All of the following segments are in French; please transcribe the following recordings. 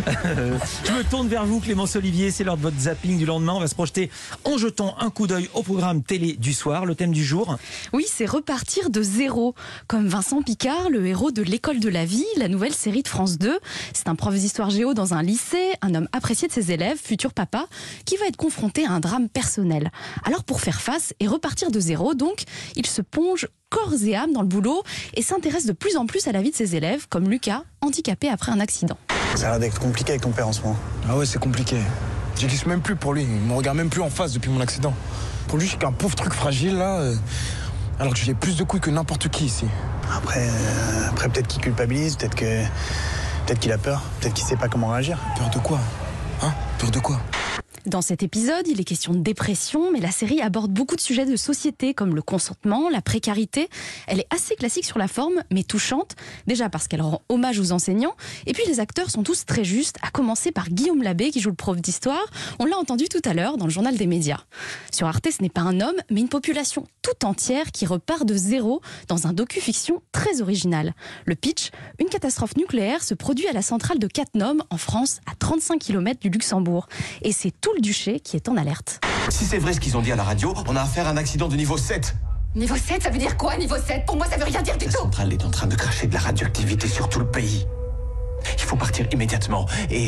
Je me tourne vers vous, Clémence Olivier. C'est l'heure de votre zapping du lendemain. On va se projeter en jetant un coup d'œil au programme télé du soir. Le thème du jour. Oui, c'est repartir de zéro. Comme Vincent Picard, le héros de L'école de la vie, la nouvelle série de France 2. C'est un prof d'histoire géo dans un lycée, un homme apprécié de ses élèves, futur papa, qui va être confronté à un drame personnel. Alors pour faire face et repartir de zéro, donc, il se plonge corps et âme dans le boulot et s'intéresse de plus en plus à la vie de ses élèves, comme Lucas, handicapé après un accident. Ça a l'air d'être compliqué avec ton père en ce moment. Ah ouais, c'est compliqué. J'existe même plus pour lui. Il me regarde même plus en face depuis mon accident. Pour lui, je suis qu'un pauvre truc fragile là. Alors que j'ai plus de couilles que n'importe qui ici. Après peut-être qu'il culpabilise, peut-être qu'il a peur, peut-être qu'il sait pas comment réagir. Peur de quoi? Hein? Peur de quoi? Dans cet épisode, il est question de dépression, mais la série aborde beaucoup de sujets de société comme le consentement, la précarité. Elle est assez classique sur la forme, mais touchante. Déjà parce qu'elle rend hommage aux enseignants. Et puis les acteurs sont tous très justes, à commencer par Guillaume Labbé qui joue le prof d'histoire. On l'a entendu tout à l'heure dans le journal des médias. Sur Arte, ce n'est pas un homme, mais une population tout entière qui repart de zéro dans un docu-fiction très original. Le pitch, une catastrophe nucléaire se produit à la centrale de Cattenom, en France, à 35 km du Luxembourg. Et c'est tout le duché qui est en alerte. Si c'est vrai ce qu'ils ont dit à la radio, on a affaire à un accident de niveau 7. Niveau 7, ça veut dire quoi, niveau 7? Pour moi, ça veut rien dire du La tout. centrale est en train de cracher de la radioactivité sur tout le pays. Il faut partir immédiatement. Et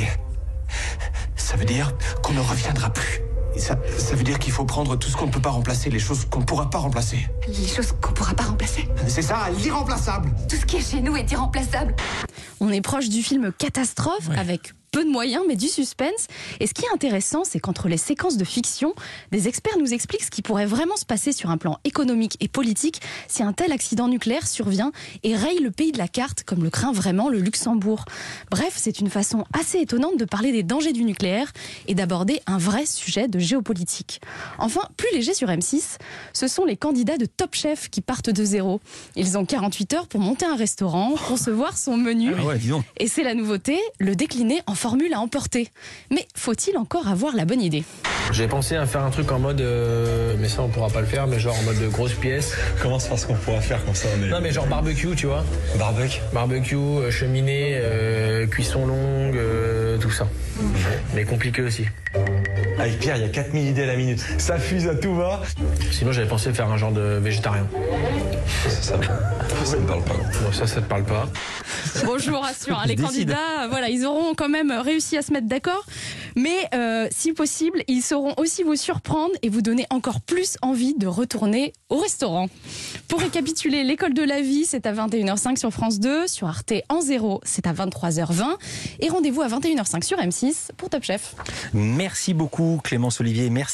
ça veut dire qu'on ne reviendra plus. Et ça veut dire qu'il faut prendre tout ce qu'on ne peut pas remplacer, les choses qu'on ne pourra pas remplacer. Les choses qu'on pourra pas remplacer. C'est ça, l'irremplaçable. Tout ce qui est chez nous est irremplaçable. On est proche du film Catastrophe, avec peu de moyens, mais du suspense. Et ce qui est intéressant, c'est qu'entre les séquences de fiction, des experts nous expliquent ce qui pourrait vraiment se passer sur un plan économique et politique si un tel accident nucléaire survient et raye le pays de la carte, comme le craint vraiment le Luxembourg. Bref, c'est une façon assez étonnante de parler des dangers du nucléaire et d'aborder un vrai sujet de géopolitique. Enfin, plus léger sur M6, ce sont les candidats de Top Chef qui partent de zéro. Ils ont 48 heures pour monter un restaurant, concevoir son menu. Ah ouais, dis donc. Et c'est la nouveauté, le décliner en formule à emporter. Mais faut-il encore avoir la bonne idée? J'ai pensé à faire un truc en mode, mais ça on pourra pas le faire, mais genre en mode de grosse pièce. Comment se passe qu'on pourra faire comme ça? Non mais genre barbecue, tu vois. Barbecue, cheminée, cuisson longue, tout ça. Mais compliqué aussi. avec Pierre, il y a 4000 idées à la minute. Ça fuse à tout va. Sinon j'avais pensé faire un genre de végétarien. Ça me parle pas. Bon, ça te parle pas. Bon, je vous rassure, les candidats, voilà, ils auront quand même réussi à se mettre d'accord. Mais si possible, ils sauront aussi vous surprendre et vous donner encore plus envie de retourner au restaurant. Pour récapituler, l'école de la vie, c'est à 21h05 sur France 2. Sur Arte en 0, c'est à 23h20. Et rendez-vous à 21h05 sur M6 pour Top Chef. Merci beaucoup, Clémence Olivier. Merci.